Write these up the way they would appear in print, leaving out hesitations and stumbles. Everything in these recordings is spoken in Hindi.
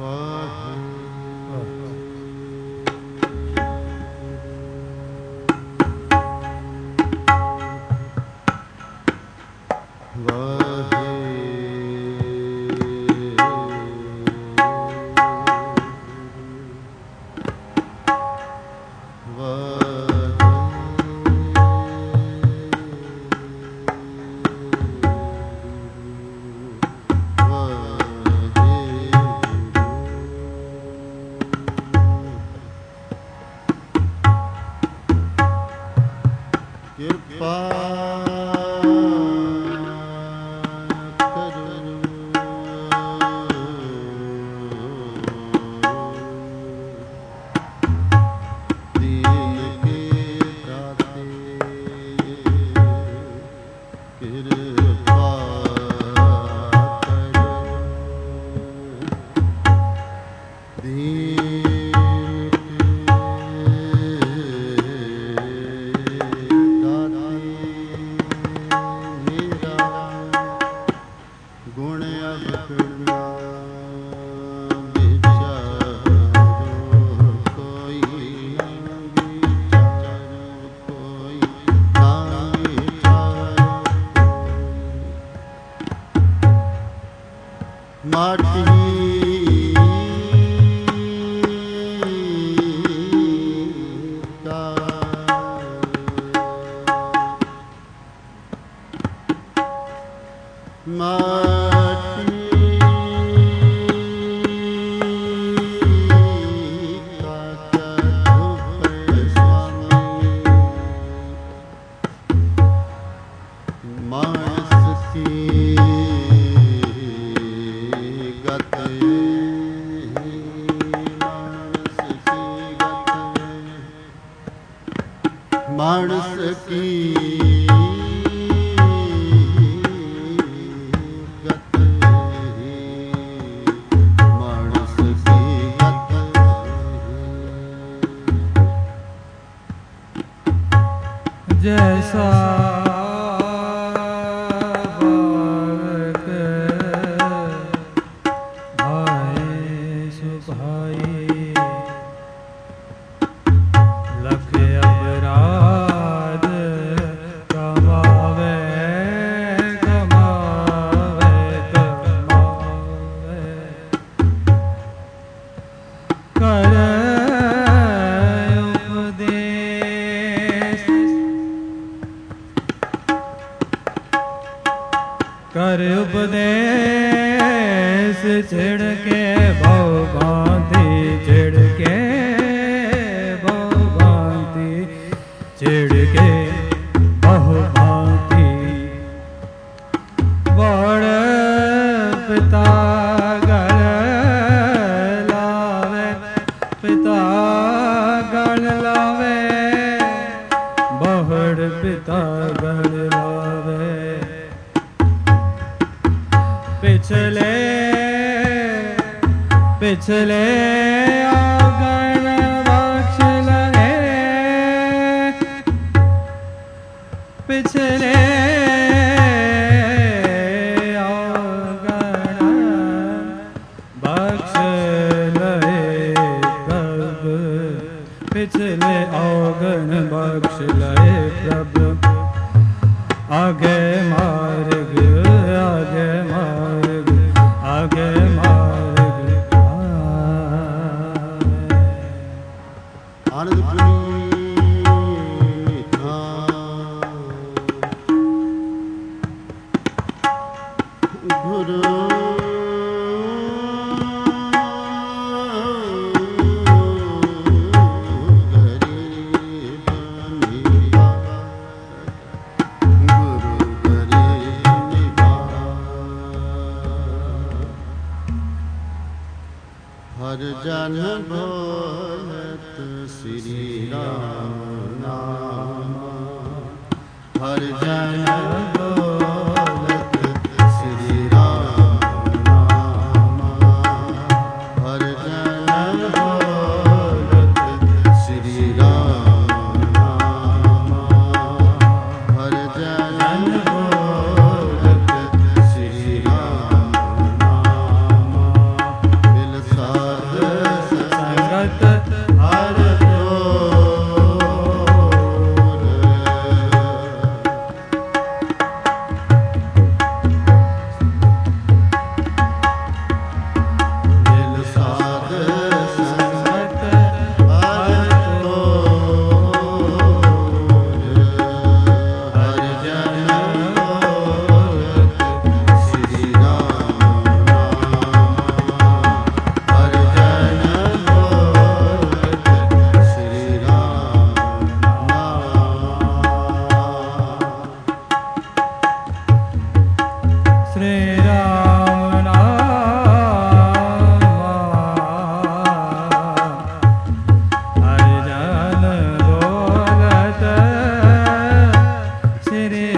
सा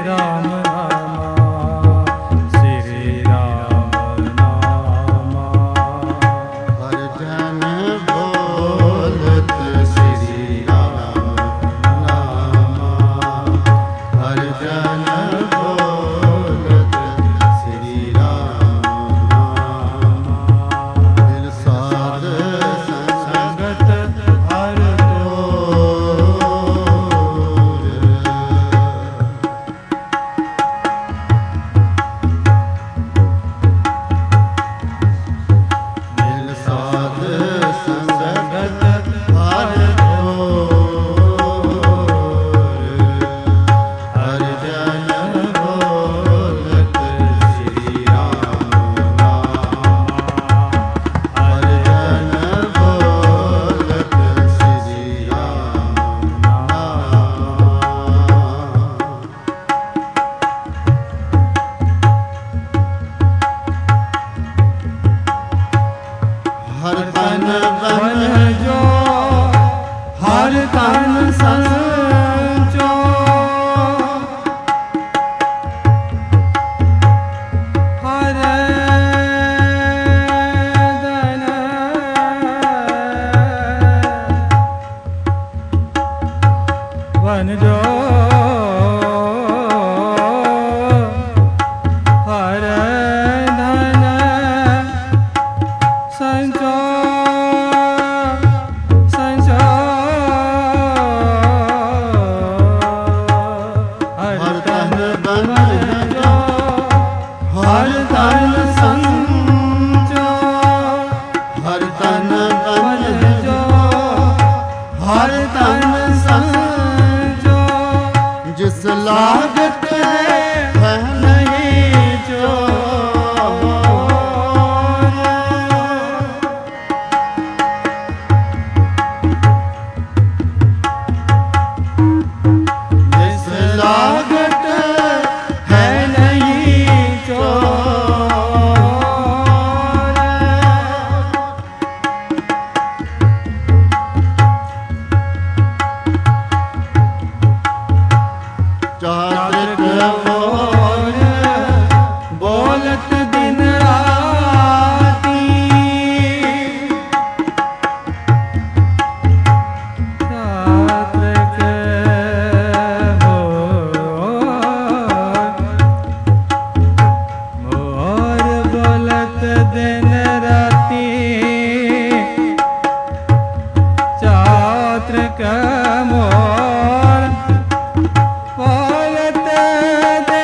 राम नामा, श्री राम नामा। हर जन बोलत श्री राम नामा, हर जन बोलत श्री राम नामा। दिल साध संगत हर हर तन बन जो, हर तन संचो, हर धन बन जो, हर धन संचो, संचो, हर तन बन जो, हर तन संचो, हर तन बन जो, हर तन संचो, जिस लागत है नहीं जो। जिस लागत है नहीं जो, चातक मोर बोलत दिन राती, चातक मोर बोलत दिन राती, चातक मोर बोलत दिन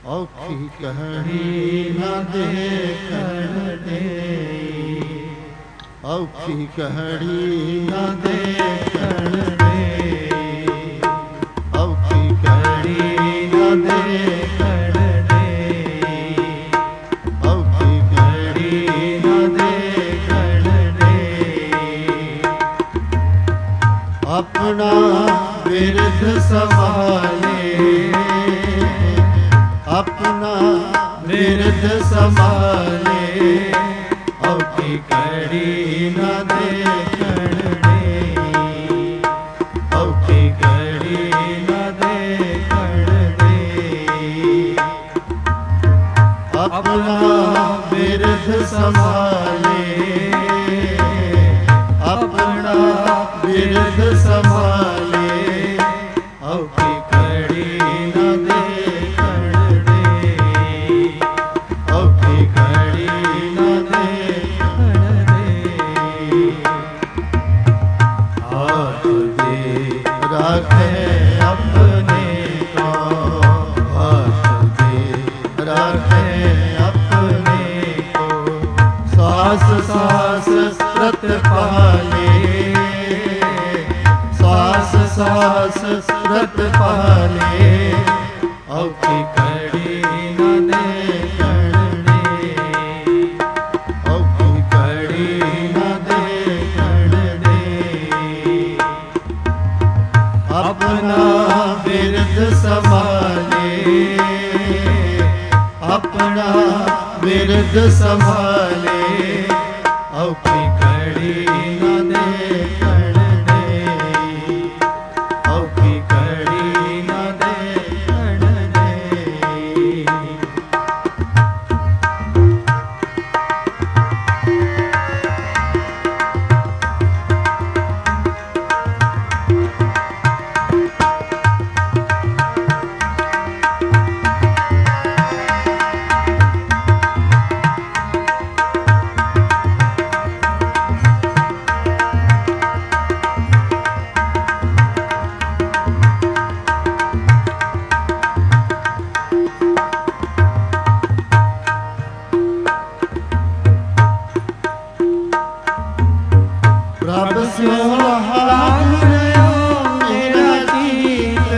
औखी कहड़ी न देखण दे, औखी कहड़ी न देखण दे, औखी कहड़ी न देखण दे, औखी कहड़ी न देखण दे। अपना बिरध संभाले, अपना बिरध संभाले, औखी कहड़ी न देखण दे, औखी कहड़ी न देखण दे। अपना बिरध संभाले, अपना बिरध संभाले, औखी कहड़ी न देखण दे, औखी कहड़ी न देखण दे। हाथ दे राखे अपने को, हाथ दे राखे अपने को, सास सास व्रत पाले, सास सास व्रत पाले, औखी कहड़ी न देखण दे, औखी कहड़ी न देखण दे। अपना बिरध संभाले, अपना बिरध संभाले, औखी कहड़ी न देखण दे, औखी कहड़ी न देखण दे। प्रभ स्यों लाग रह्यो मेरा जीत,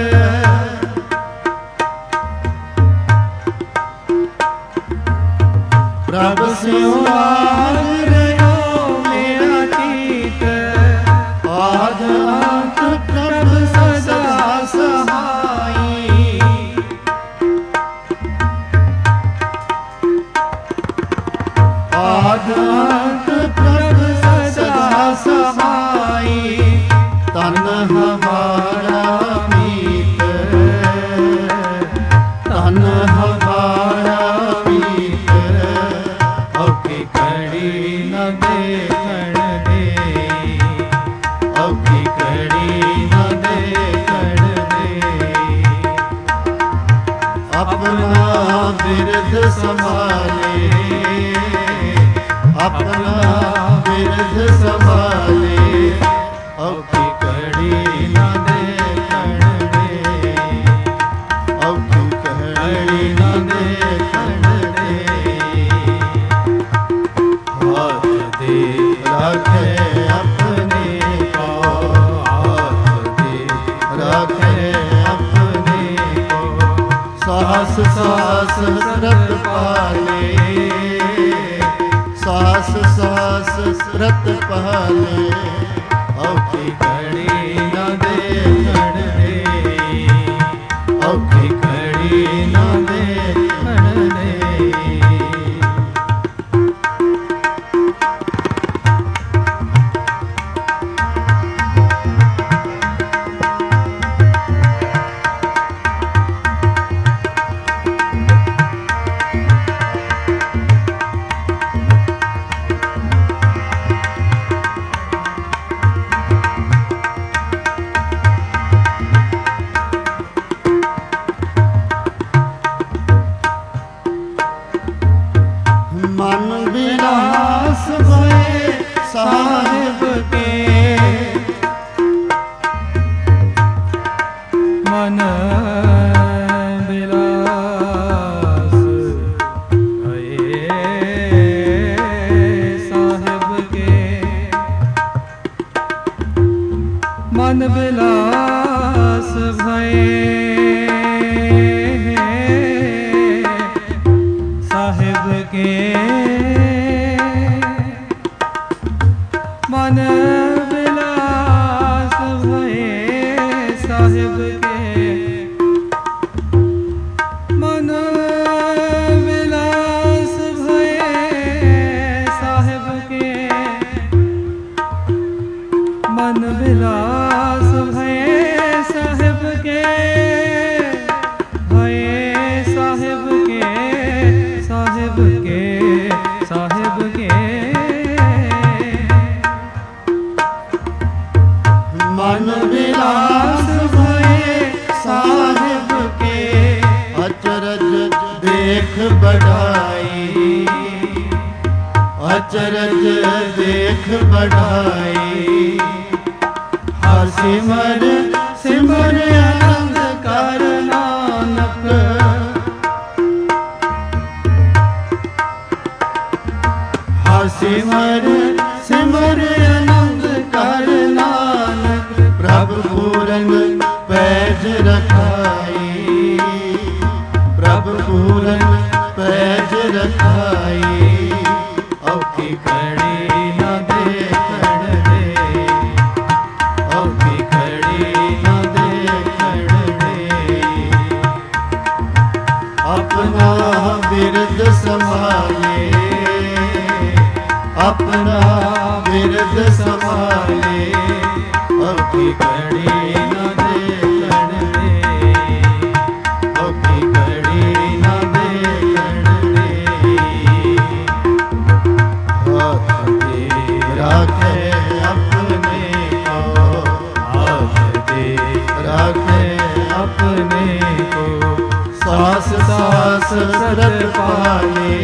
प्रभ स्यों लाग रह्यो मेरा जीत, आद अंत प्रभ सदा सहाई, आद अंत प्रभ सदा सहाई। तन हमारा मीत, तन हमारा मीत, औखी कहड़ी न देखण दे, औखी कहड़ी न देखण दे। अपना बिरध संभाले, अपना बिरध संभाले, औखी कहड़ी न देखण दे, औखी कहड़ी न देखण दे। हाथ दे राखे अपने को, हाथ दे राखे अपने को, सास सास व्रत पाले, सास सास व्रत पाले, औखी कहड़ी न देखण दे, औखी कहड़ी न देखण दे। मन विलास भये साहिब के मन विलास भये साहिब के मन विलास भये साहिब के मन विलास भये साहिब के भये साहिब के साहिब के साहिब के मन विलास भये साहिब के अचरज देख बढ़ाई अचरज देख बढ़ाई हर सिमर सिमर आनंद कर नानक हर सिमर सिमर आनंद कर नानक प्रभु पूरन पैज रखाई प्रभु पूरन पैज रखाई औखी खड़ी न देखण दे औखी खड़ी न देखण दे अपना बिरद संभाले अपना बिरद संभाले औखी खड़ी न देखण दे औखी खड़ी न देखण दे हाथ दे राखे अपने को हाथ दे राखे अपने को सास सास सरत पाले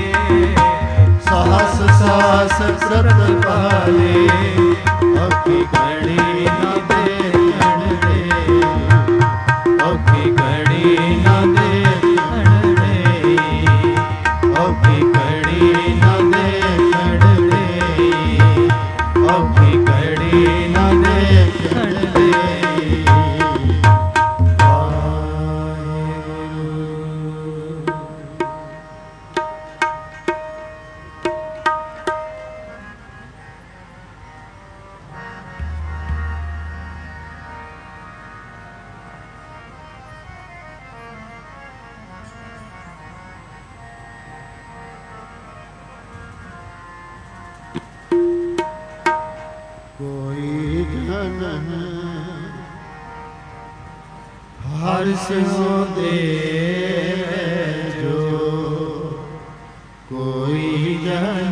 सास सास सरत पाले औखी घड़ी न देखण दे औखी घड़ी न देखण दे औखी घड़ी न देखण दे औखी घड़ी न देखण दे कोई जन हर्ष हो दे जो कोई जन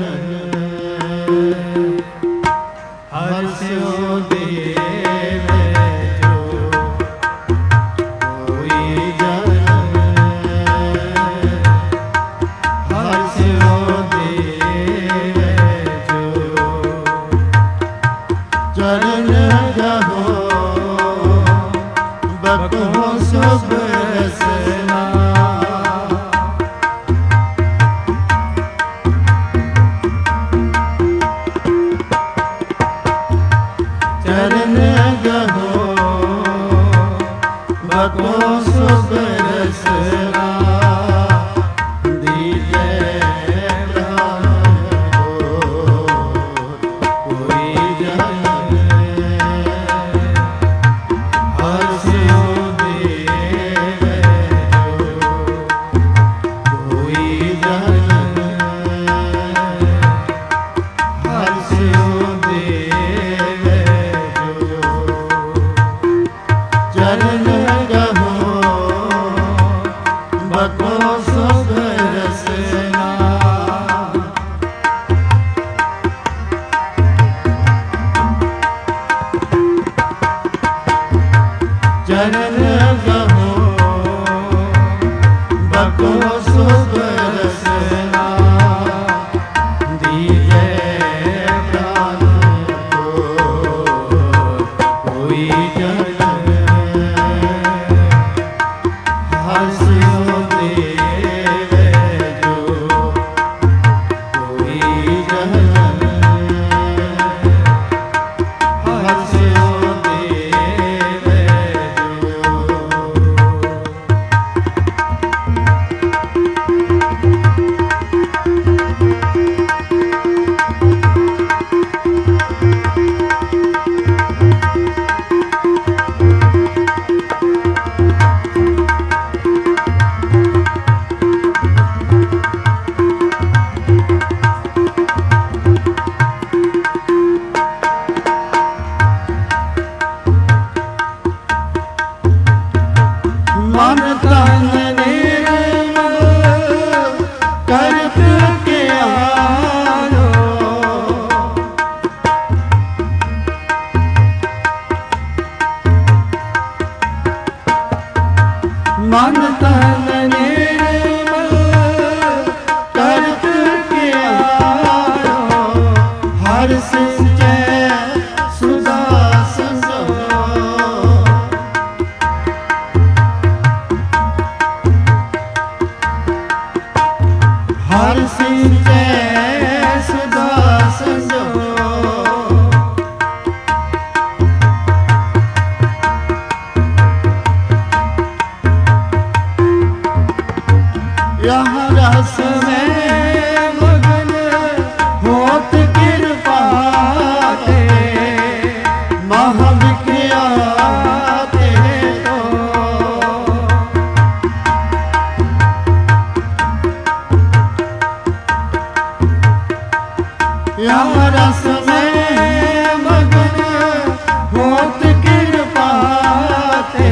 हर्ष हो दे जो कोई जन हर्ष हो दे जो चरण जहो बको शुभ रसना चरण जहो बको शुभ रसना दीजे प्राण को कोई जन हर्ष हो दे जो कोई जन हर्ष हो दे जो चरण गहो बको शुभ रसना चरण गहो बको शुभ रसना दीजे प्राण को कोई जन हर्ष हो दे जो कोई जन हर्ष हो दे मन तन निर्मल करत के हारो मन तन निर्मल करत के हारो हर सिंचे सुधा संगो हर सिंचे सुधा संगो यहाँ रस में मगन होत कृपा ते महाविख्याते तो यहाँ रस में मगन होत कृपा ते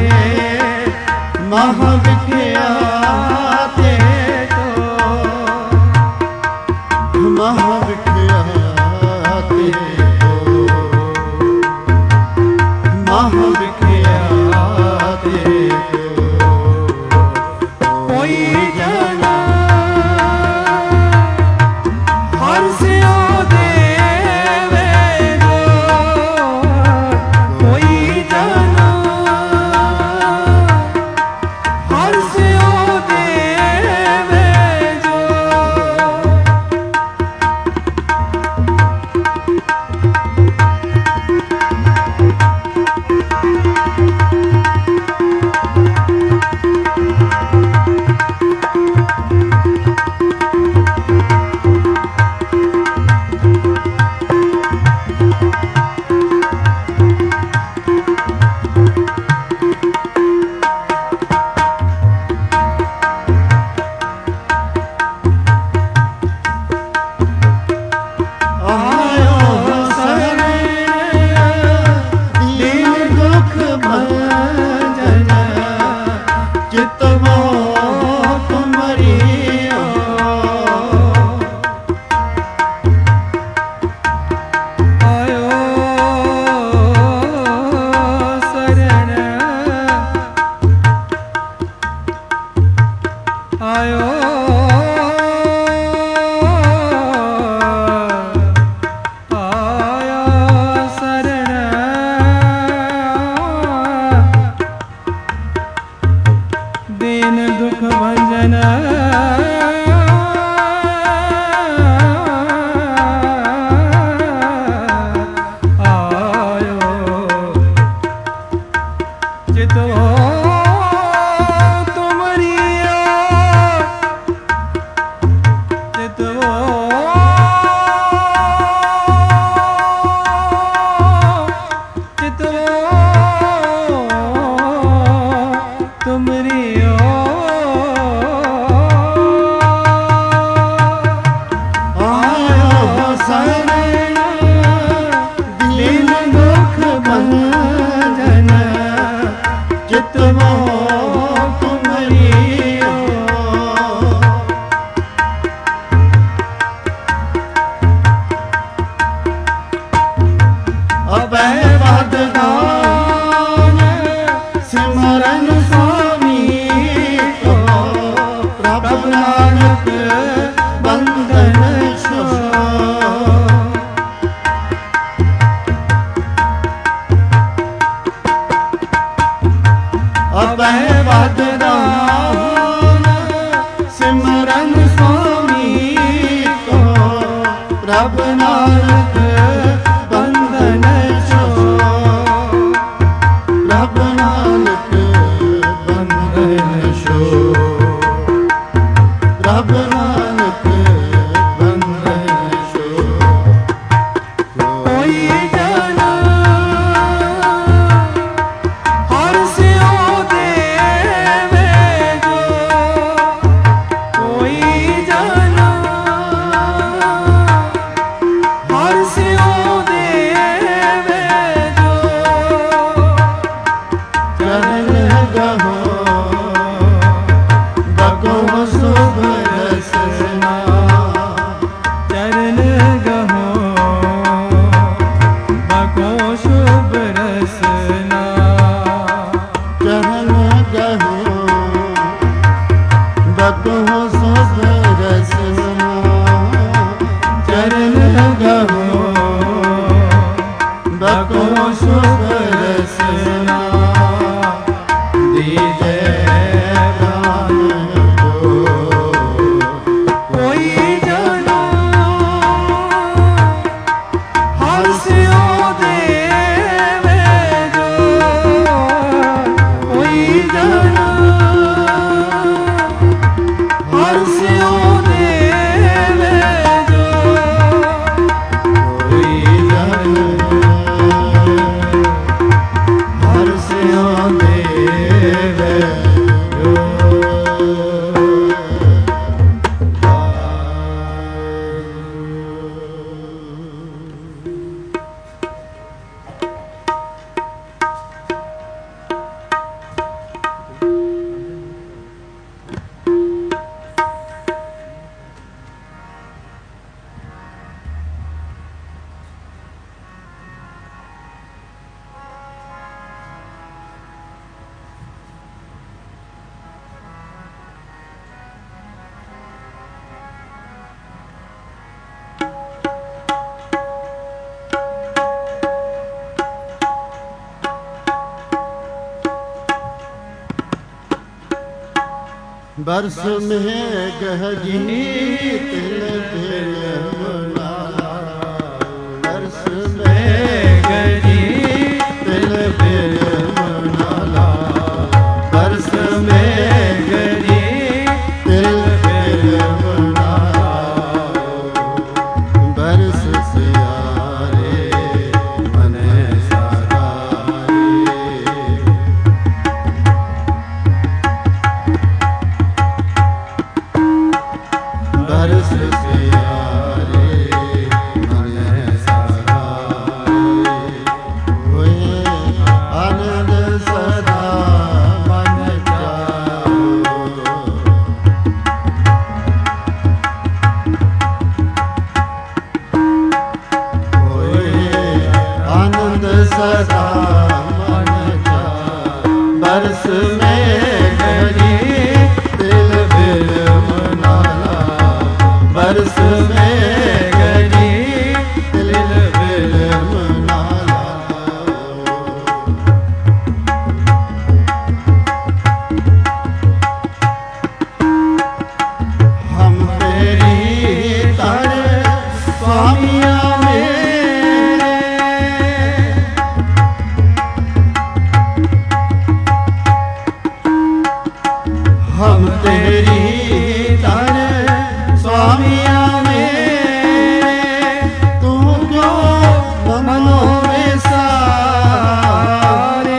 महाविख्याते महाविख्याते महाविख्याते कोई जना हर्षियो देवे जो कोई जना हर्षियो देवे जो दीन दुख भंजन आयो चितो तुमरी चितो चितो तुमरी सिमरन स्वामी को प्रभु नानक बंधन छो अभय वरदान सिमरन स्वामी को प्रभु नानक बंधन छो प्रभु नानक बंधन छो प्रभु नानक बंधन छो कोई जना हर्षियो देवे जो कोई जना हर्षियो देवे जो चरण गहो कहो सुख रसना चरण गहो बको सुख रसना दीजे प्राण को कोई जाना हर्षो देवे जो कोई जाना हर्षो देवे जो कोई जन हर्षो देवे जो बरस में गहरी तिल तिल मुलाला बरस में गहरी तिल तिल मुलाला बरस में गहरी तिल तिल मुलाला बरस से यारे मन सारारे बरस से यारे मन सहारे हुए आनंद सदा मन जाओ हुए आनंद सदा मन जाओ बरस में गहरी तिल बिल मनाला बरस में गहरी तिल बिल मनाला हम तेरी तर स्वामिया मेरे हम तेरी तर स्वामिया मेरे तू क्यों मनो में सारे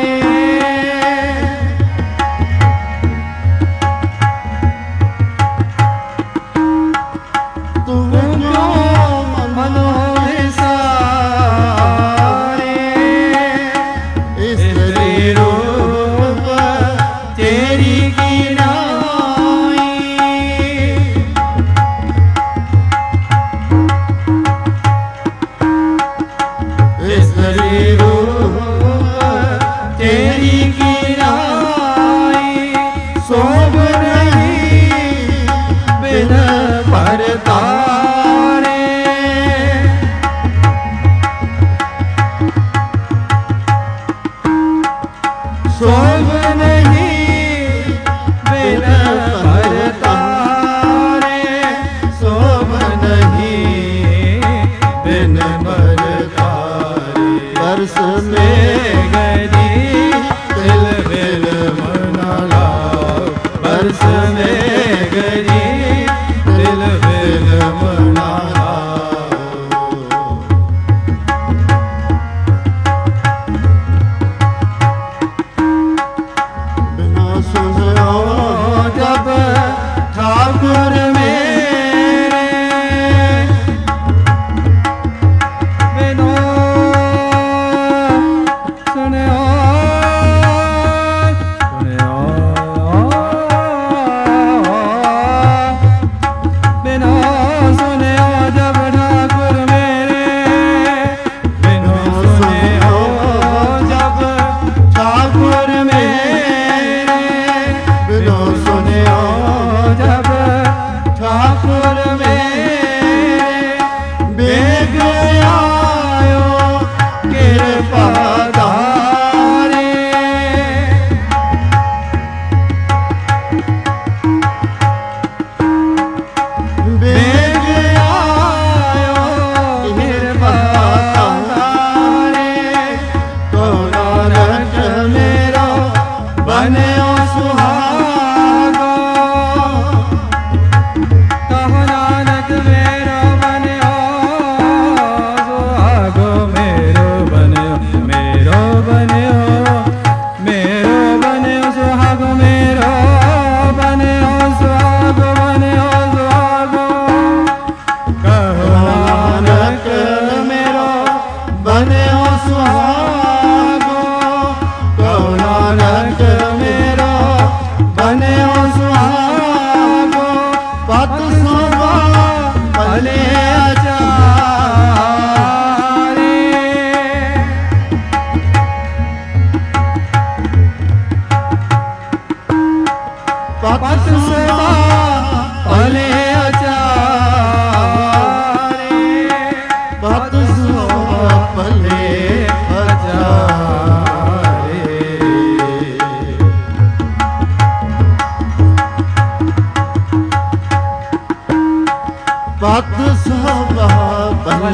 तू क्यों मनो में सारे स्त्री रूप तेरी गिनाई स्त्री रूप तेरी गिनाई शोभ नहीं बिन परतारे शोभ नहीं बिन परतारे शोभ नहीं बिन परतारे बरस में गहरी तिल बिल मनाला बरस में गहरी तिल बिल मनाला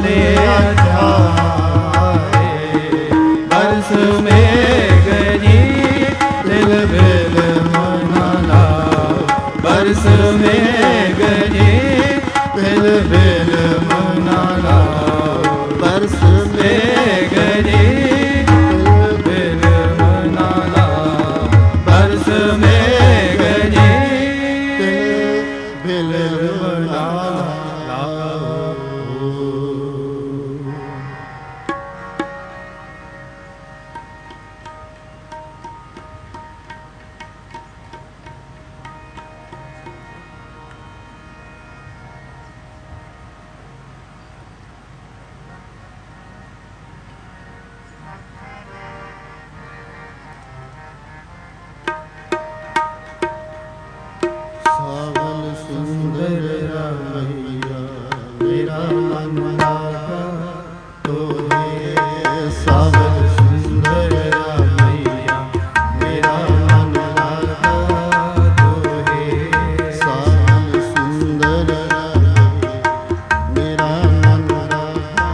लिया जाए बरस मेघनी तिल बिल मनाला बरस मेघनी तिल बिल मनाला बरस मेघनी तिल बिल मनाला बरस मेघनी तिल बिल मनाला। ਸਾਵਲ ਸੁੰਦਰ ਰਾਮਈਆ ਮੇਰਾ ਮਨ ਲਾਗਾ ਤੋਹੇ ਸਾਵਲ ਸੁੰਦਰ ਰਾਮਈਆ ਮੇਰਾ ਮਨ ਲਾਗਾ ਤੋਹੇ ਸਾਵਲ ਸੁੰਦਰ ਰਾਮਈਆ ਮੇਰਾ ਮਨ ਲਾਗਾ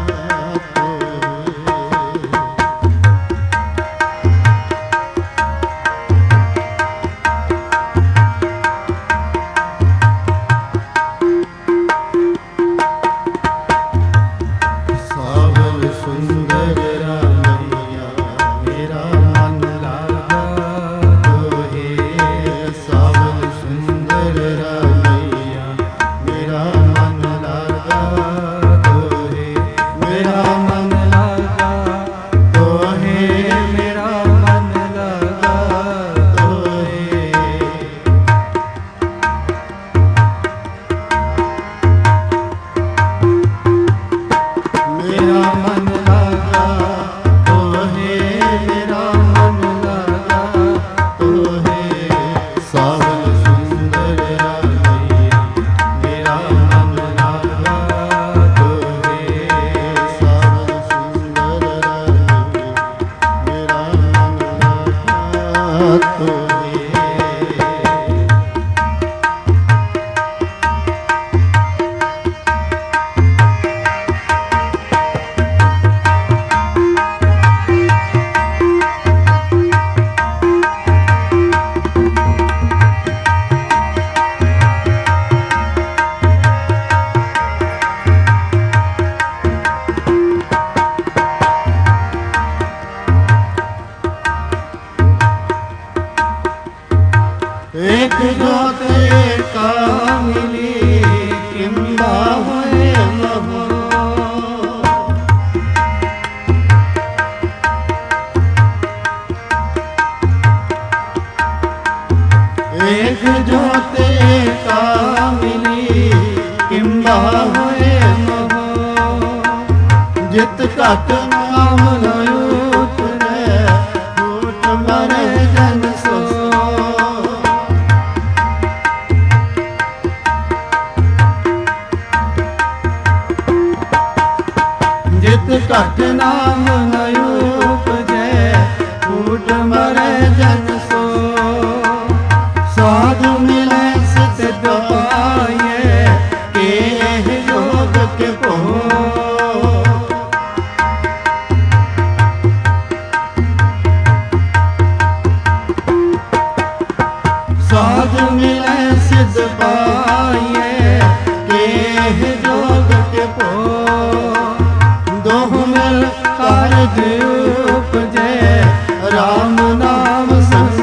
एक जोते का मिली किम्बा हुए महो एक जोते का मिली किम्बा हुए महो जित घट नाम लयूत ने झूठ मरे जन सो घट नाम नयूप जय फूट मरे जन सो साधु मिले सिद्ध पाए के योग के पो साधु मिले सिद्ध पाए के योग के पो कारज उपजे राम नाम संग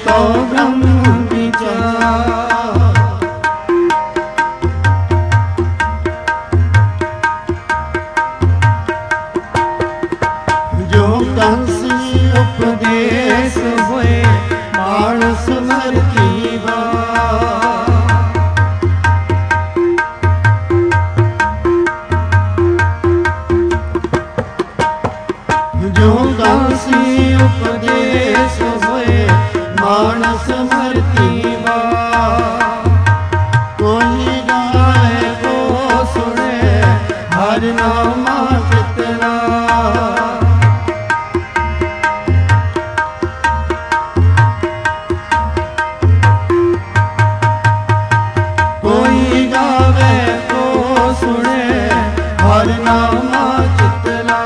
तो ब्रह्म विचार। जो कंसी उपदेश हुए मानस मर की बात। जो कंसी उपदेश हुए मानस मर की बात। कोई गाए को सुने हर नामा कितना। कोई गावे को सुने हर नामा कितना।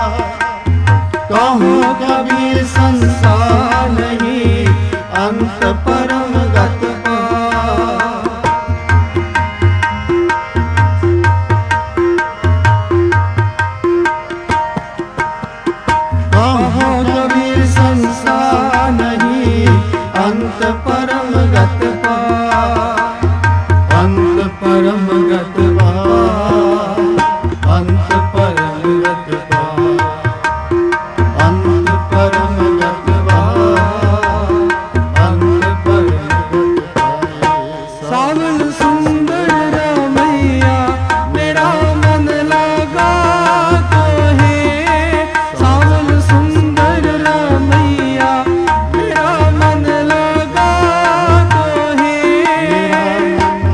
कहो कबीर संसार नहीं अंत परम गत पार। कहो कबीर संसार नहीं अंत परम गत पार। अंत परम गत पार। अंत परम गत पार। अंत परम गत पार। अंत परम गत पार। सावन सुंदर रामैया मेरा मन लगा तो है। सावन सुंदर रामैया मेरा मन लगा तो है।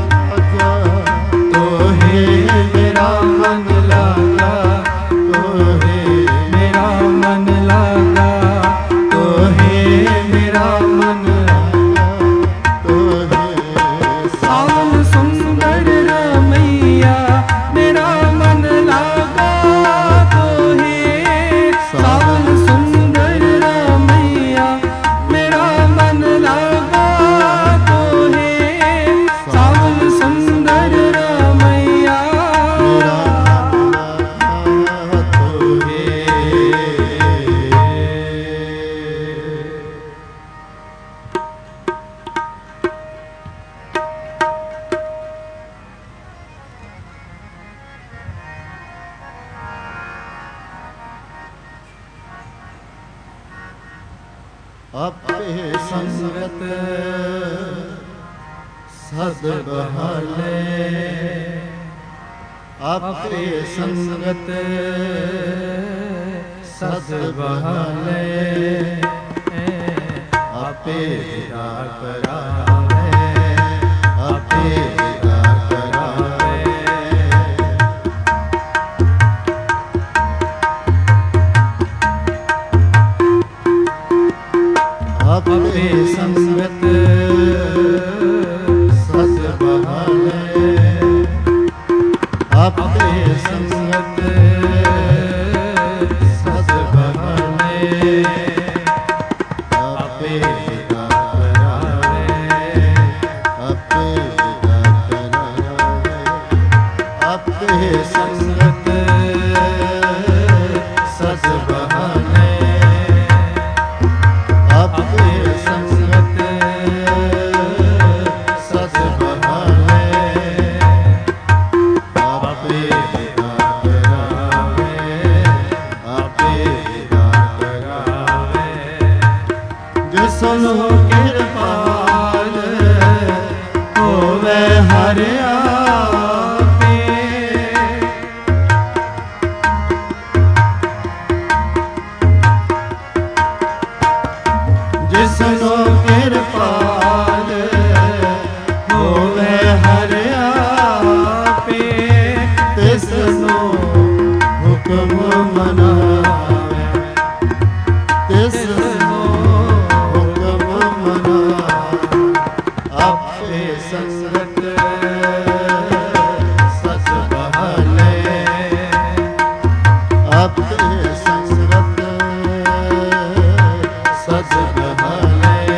तो है मेरा मन लगा तो है। मेरा मन लगा तो है। मेरा मन लगा तो है। सावन सुंदर रामैया मेरा मन लगा तो है। सावन सुंदर रामैया मेरा मन लगा तो है। सावन सुंदर रामैया तो है। अपे संगत सद बहाले। अपे संगत सद बहाले। अपे विदा करावे। अपे विदा करावे। अपे संगत सद बहाले। अपे संगत सद बहाले। अपे विदा करावे। अपे विदा करावे। अपे संगत सद बहाले। अपे संगत सद बहाले। अपे विदा करावे। अपे विदा करावे। जिसनो कृपाल होवे हर आपे। जिसनो कृपाल होवे हर आपे। तिसनो हुक्म मनावे। तिसनो हुक्म मनावे। अपे संगत सच बहाले। अपे संगत सच बहाले।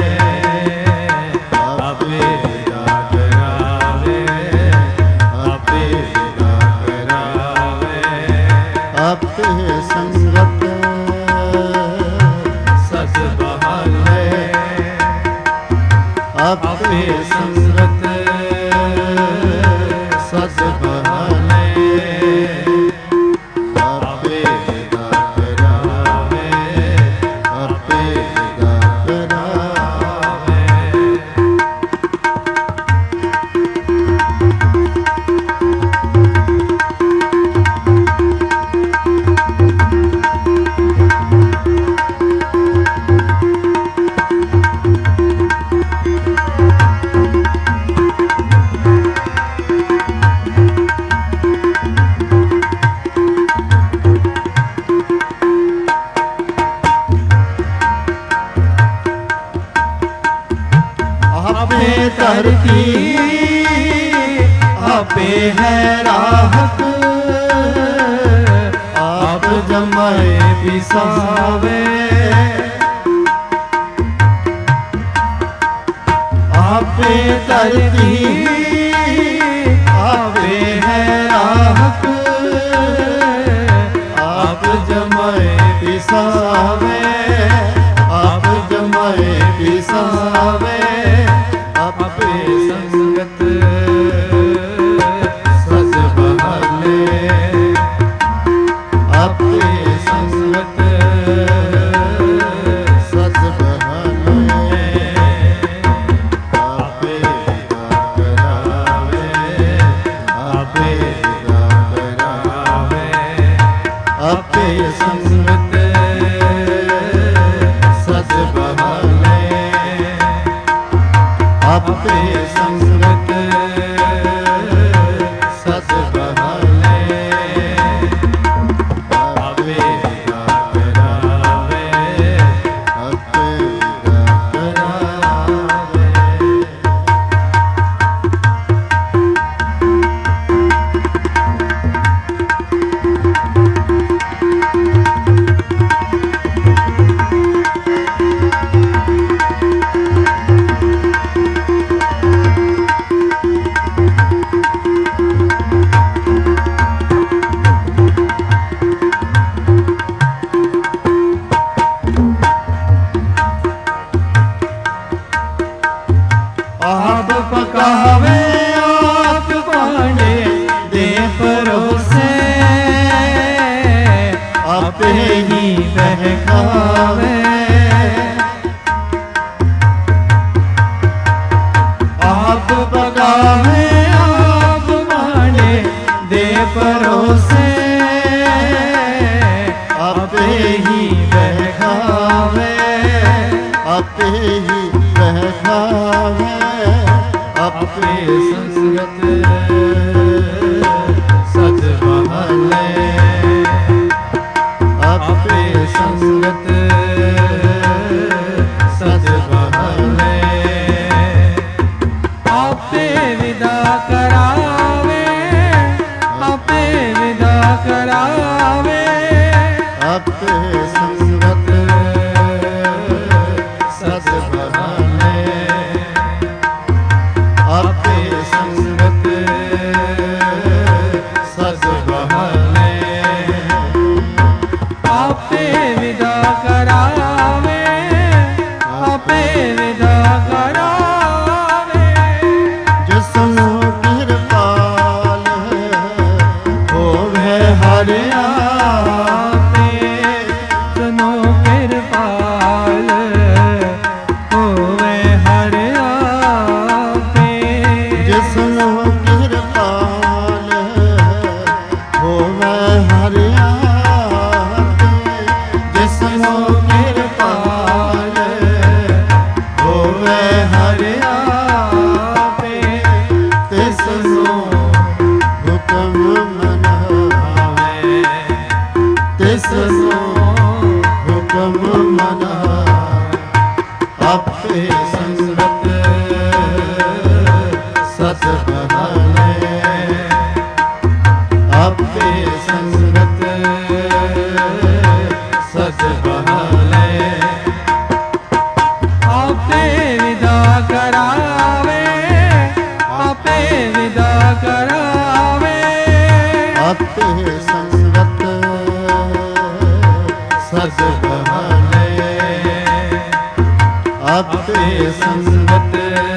अपे विदा करावे। अपे विदा करावे। अपे संगत सच बहाले। आपे संगत सच बहाले आपे विदा करावे आपे विदा करावे आपे धरती आपे है राहत आप जमाए पिसावे आपे धरती आपे है राहत आप जमाए पिसावे आप जमाए पिसावे आपे संगत सच बहाले आपे संगत सच बहाले आपे विदा करावे आपे विदा करावे आपे संगत सच बहाले आपे संगत सच बहाले आपे विदा करावे आपे विदा करावे आप पकावे आप पांडे दे परोसे आपे ही बहकावे आप पकावे आप पांडे दे परोसे आपे ही बहकावे आपे ही बहकावे आपे संगत सच बहाले आपे संगत सच बहाले आपे विदा करावे आपे विदा करावे आपे संगत सच बहाले आपे संगत सच बहाले आपे विदा करावे आपे विदा करावे जिसनु कृपाल होवे हर आपे सुनो कृपाल होवे हर आपे जिसनु कृपाल होवे हरिया जिसनो कृपाल होवे हर आपे तिसनो हुक्म मनावे तिसनो हुक्म मनावे आपे संगत सच बहाले आपे संगत सच बहाले आपे विदा करावे आपे विदा करावे आपे संगत सच बहाले आपे संगत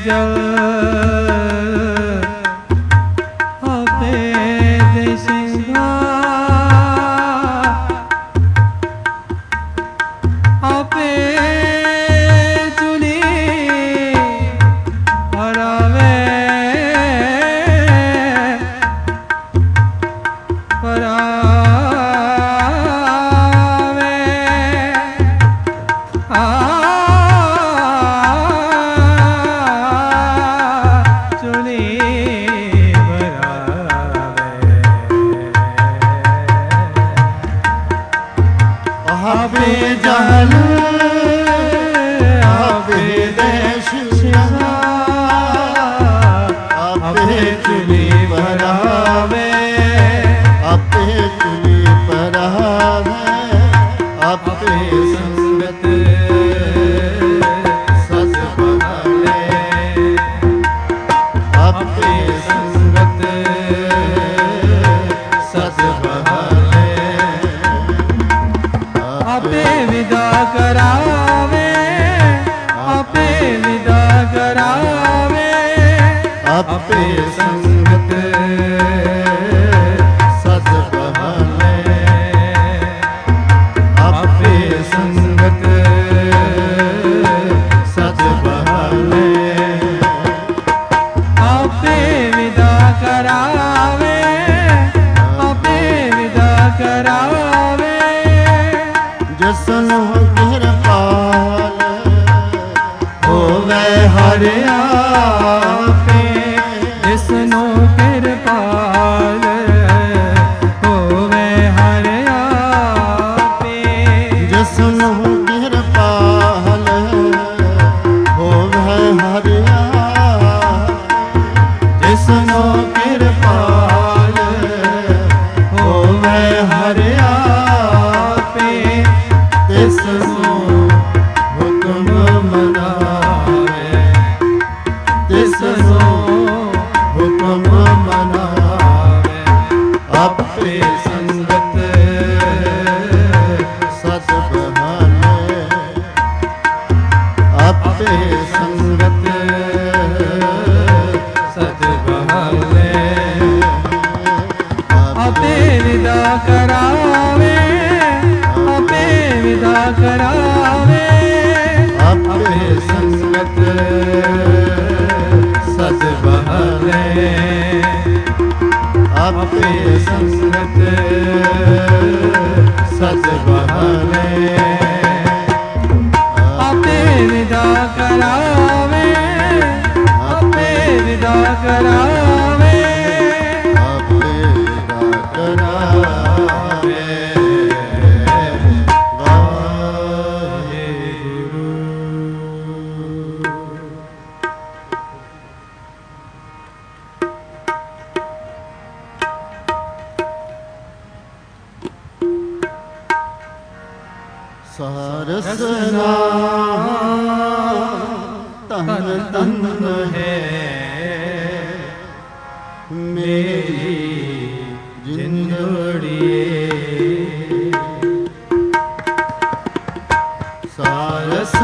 जल आपे दे सिंगार आपे चुनी परावे आपे संगत सद बहाले आपे संगत सद बहाले आपे विदा करावे आपे विदा करावे जसन कृपाल होवे हर आपे जिसनो कृपाल होवे हर आपे जिसनो कृपाल होवे हर जिसनो कृपाल होवे हर आपे तिसनो हुक्म मनावे तिसनो हुक्म मनावे आपे संगत सत बहाले आपे संगत सत बहाले आपे विदा करावे आपे विदा करावे आपे संगत सत बहाले आपे संगत सत बहाले आपे विदा करावे आपे विदा करावे आपे विदा करावे वाहेगुरु। सारस नाम तन तन है मेरी जिंदड़ी सारस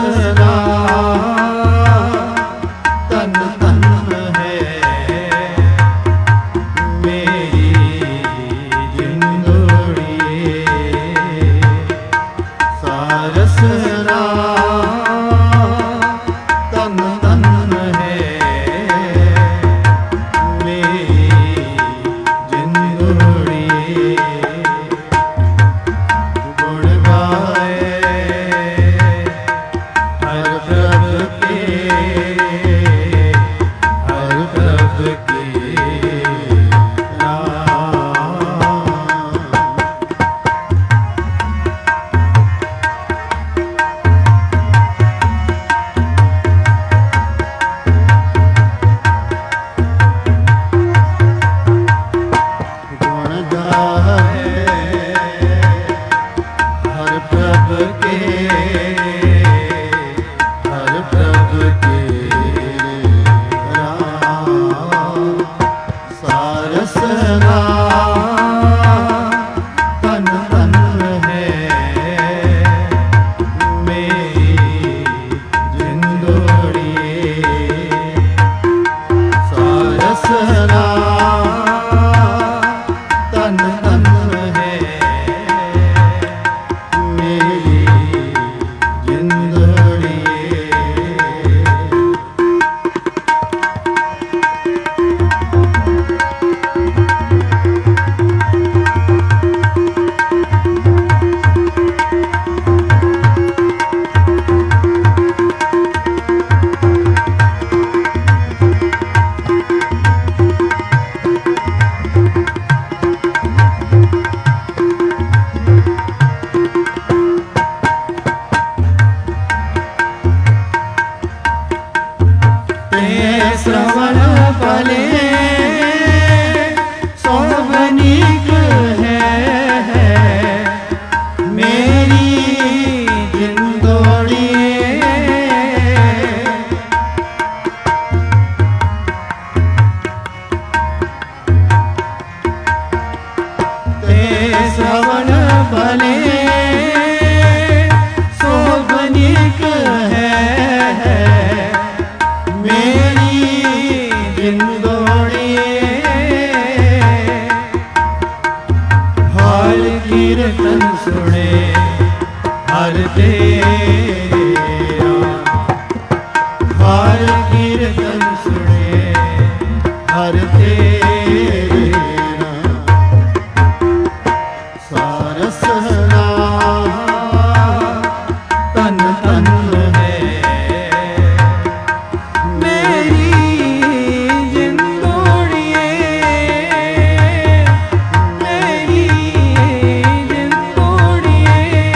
नाम तन तन है मेरी जिंदड़ी सारस तन तन है मेरी श्रवण फले शोभनीक है मेरी जिंदोड़ी। श्रवण फले शोभनीक है मेरी जिंदोड़ी। हर कीर्तन सुने हर तेरा, हर कीर्तन सुने हर तेरा। सारस तन तन है मेरी जिंदोड़िए, मेरी जिंदोड़िए।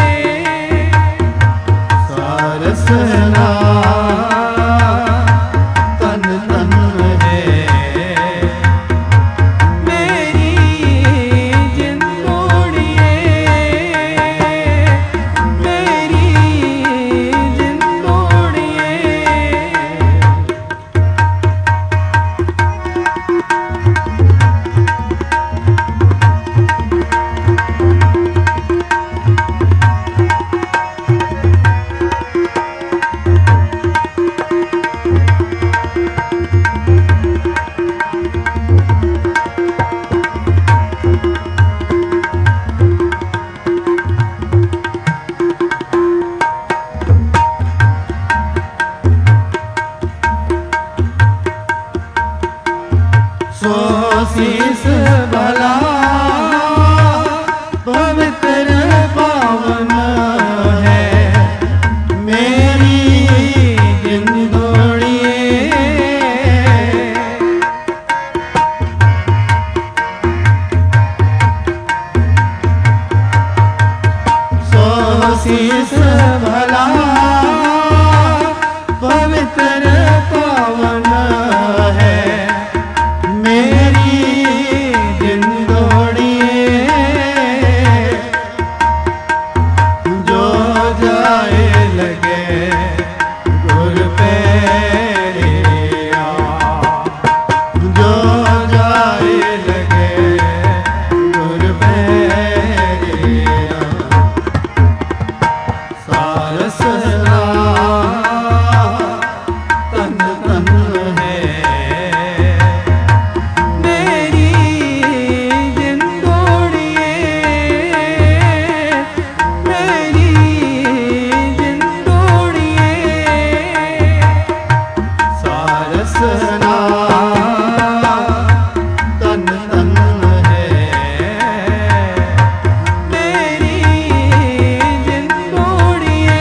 सारस तन तन है मेरी जिंदोड़िए, मेरी जिंदोड़िए। सो शीस भला पवित्र पावन है मेरी जिंदोड़िए। सो शीस भला पवित्र पावन है मेरी जिंदोड़िए। जो जाए लगे गुर पेरिया, जो जाए लगे गुर पेरिया। सारस तन तन है मेरी जिंदोड़िए, मेरी जिंदोड़िए। सारस तन तन है मेरी जिंदोड़िए,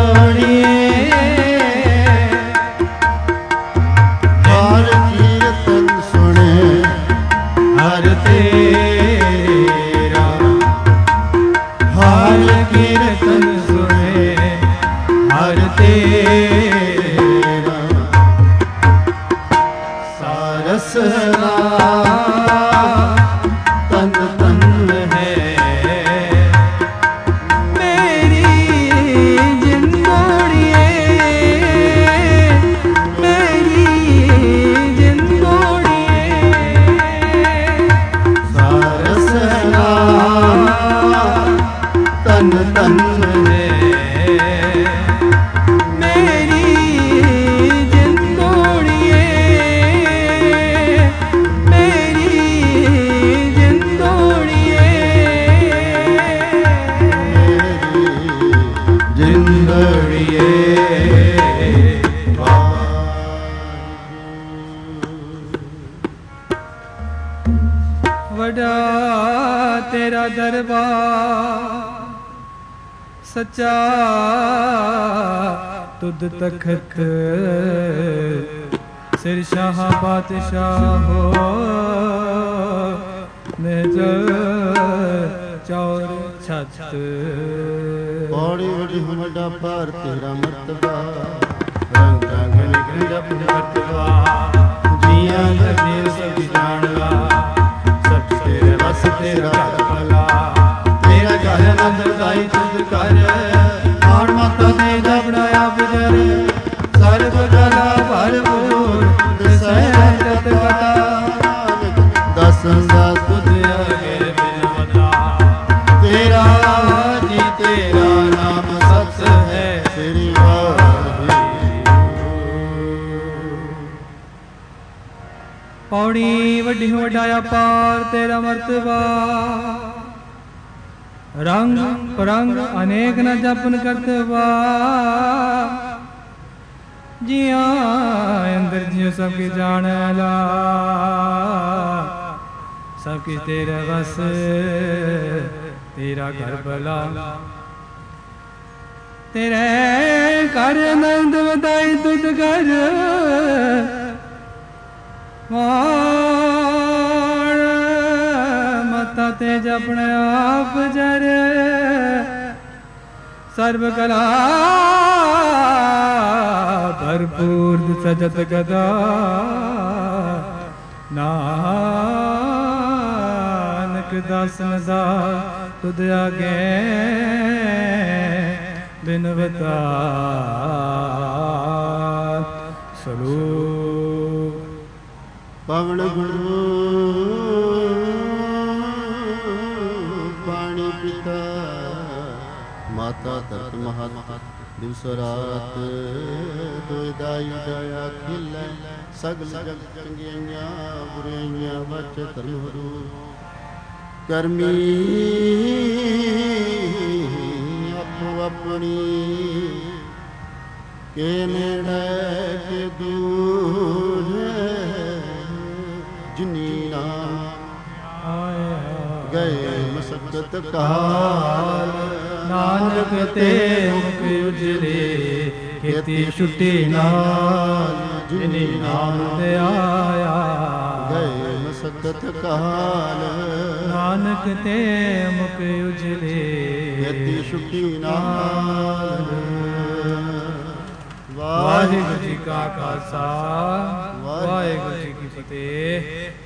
ਜਿੰਦੋੜੀਏ ਹਰ ਕੀਰਤਨ ਸੁਣੇ ਹਰ ਤੇਰਾ ਹਰ ਕੀਰਤਨ ਸੁਣੇ ਹਰ ਤੇਰਾ ਸਾਰਸ ਤਨ ਤਨ ਹੈ ਮੇਰੀ ਜਿੰਦੋੜੀਏ ਮੇਰੀ ਜਿੰਦੋੜੀਏ ਸਾਰਸ ਤਨ ਤਨ ਹੈ ਮੇਰੀ ਜਿੰਦੋੜੀਏ ਮੇਰੀ ਜਿੰਦੋੜੀਏ ਜਿੰਦੜੀਏ ਵੱਡਾ ਤੇਰਾ ਦਰਬਾਰ ਸੱਚਾ ਤੁਧ ਤਖਤ ਸਿਰ ਸ਼ਾਹ ਬਾਦਸ਼ਾਹ ਹੋ ਨਿਜ ਚੌਰ ਛੱਤ ਬੜੀ ਵੱਡੀ ਵੱਡਾ ਭਾਰ ਤੇਰਾ ਮਰਤਬਾ ਰੰਗ ਰੰਗ ਨਿਕਲਿਆ ਮਰਤਬਾ ਜੀਆਂ ਦੇ ਸਭ ਜਾਣਵਾ ਸਭ ਤੇਰੇ ਵਸ ਤੇਰਾ ਭਲਾ ਤੇਰਾ ਘਰ ਅੰਦਰ ਦਾਈ ਤੁਧ ਕਰ ਆਣ ਮਾਤਾ ਨੇ ਦਾ ਬਣਾਇਆ ਬਿਜਰ ਸਰਬ ਕਲਾ ਭਰਪੂਰ ਦਸੈ ਜਤ ਕਟਾ ਦਸਨ ਦਾ ਤੁਧ ਅਗੇ ਬਿਨਵਤਾ ਤੇਰਾ ਜੀ ਤੇਰਾ ਨਾਮ ਸਤ ਹੈ ਸ੍ਰੀ ਵਾਹਿਗੁਰੂ ਪੌੜੀ ਵੱਡੀ ਵੱਡਾਇਆ ਪਾਰ ਤੇਰਾ ਮਰਤਬਾ ਰੰਗ ਪਰੰਗ ਅਨੇਕ ਨ ਜਪਨ ਕਰਤਵਾ ਜਿਆ ਅੰਦਰ ਜਿਉ ਸਭ ਕੇ ਜਾਣ ਲਾ ਸਭ ਕੀ ਤੇਰਾ ਵਸ ਤੇਰਾ ਘਰ ਭਲਾ ਤੇਰੇ ਘਰ ਆਨੰਦ ਵਧਾਈ ਤੁਧ ਘਰ ਵਾਣ ਮਤਾ ਤੇ ਜਪਣ ਆਪ ਜਰ ਸਰਬ ਕਲਾ ਭਰਪੂਰ ਸਜਤ ਗਦਾ ਨਾਨਕ ਦਾਸਨ ਦਾ ਤੁਧ ਆਗੇ ਬਿਨਵਤਾ ਸਲੂਕ ਪਵਨ ਗੁਰੂ ਪਾਣੀ ਪਿਤਾ ਮਾਤਾ ਤਤ ਮਹਤ ਦਿਵਸ ਰਾਤ ਦੋਇ ਦਾਈ ਦਇਆ ਖਿਲੇ ਸਗਲ ਜਗ ਚੰਗੀਆਂ ਬੁਰੀਆਂ ਬਚ ਧਰਮ ਹਰੂ ਕਰਮੀ ਆਪੋ ਆਪਣੀ ਕੇ ਨੇੜੇ ਕੇ ਦੂਰ ਜਿਨੀ ਨਾਮ ਆਇਆ ਗਏ ਮਸਕਤ ਕਾਲ ਨਾਨਕ ਤੇ ਮੁਖ ਉਜਲੇ ਖੇਤੀ ਛੁੱਟੀ ਨਾਲ ਜਿਨੀ ਨਾਮ ਤੇ ਆਇਆ ਗਏ ਮਸਕਤ ਕਾਲ ਨਾਨਕ ਤੇ ਮੁਖ ਉਜਲੇ ਖੇਤੀ ਛੁੱਟੀ ਨਾਲ ਵਾਹਿਗੁਰੂ ਜੀ ਕਾ ਖਾਲਸਾ ਵਾਹਿਗੁਰੂ ਜੀ ਕੀ ਫਤਿਹ।